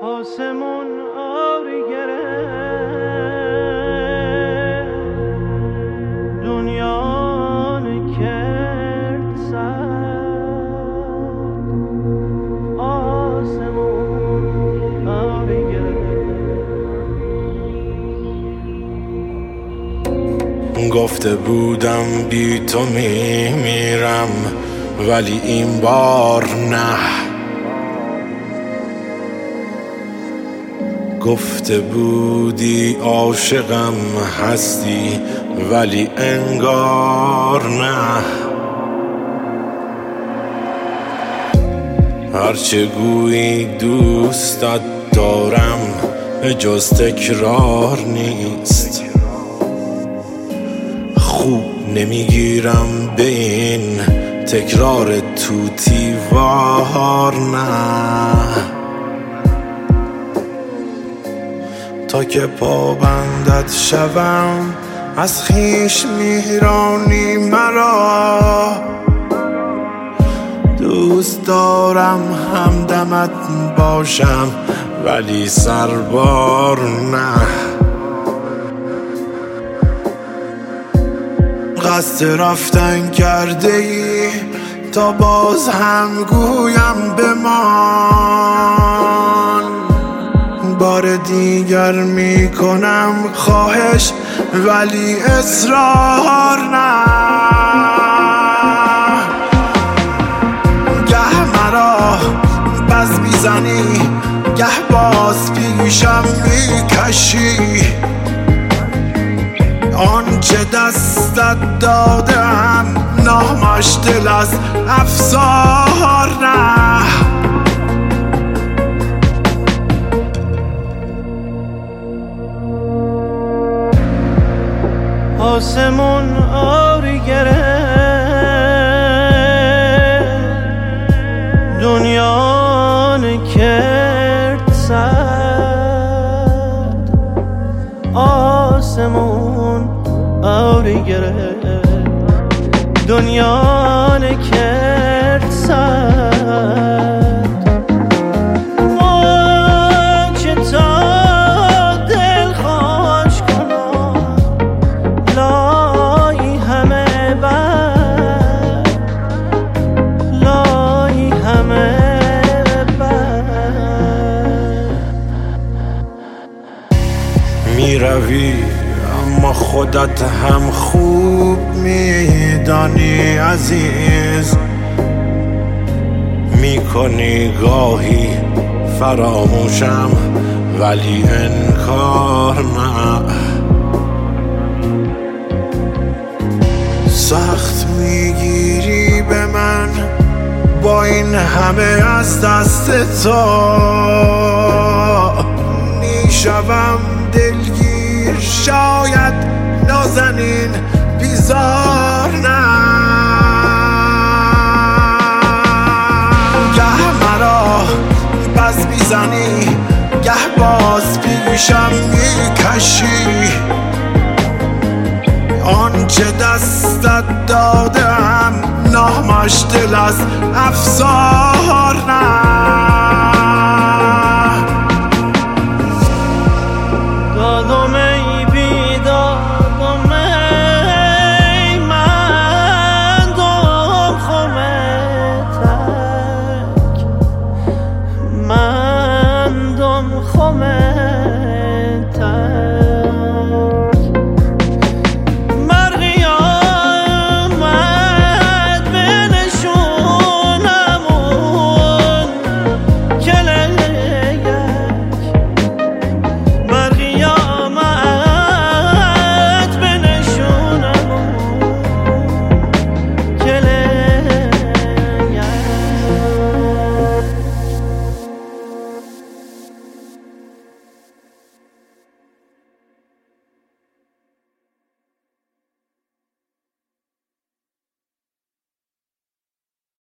آسمون آری گرفت، دنیا کرد سر. آسمون آری گرفت. گفته بودم بی تو میمیرم، ولی این بار نه. گفته بودی عاشقم هستی، ولی انگار نه. هرچه گویی دوستت دارم جز تکرار نیست. خوب نمیگیرم به این تکرار توتی وار نه. تا که پابندت شوم از خویش میرانی مرا. دوست دارم همدمت باشم ولی سربار نه. قصد رفتن کرده ای تا باز هم گویم بمان. بار دیگر میکنم خواهش ولی اصرار نه. گه مرا بز میزنی گه باز پیشم میکشی. آنچه دستت دادم نامش دل از افسار نه. آسمون آری گرفت، دنیا کرد سرد. آسمون آری گرفت، دنیا کرد سرد. میروی اما خودت هم خوب میدانی عزیز. میکنی گاهی فراموشم ولی انکار نه. سخت میگیری به من با این همه از دست تو. میشوم دلگیر شاید نازنین بیزار نه. گه مرا بز میزنی گه باز پیشم میکشی. آنچه دستت دادم نامش دل از افسار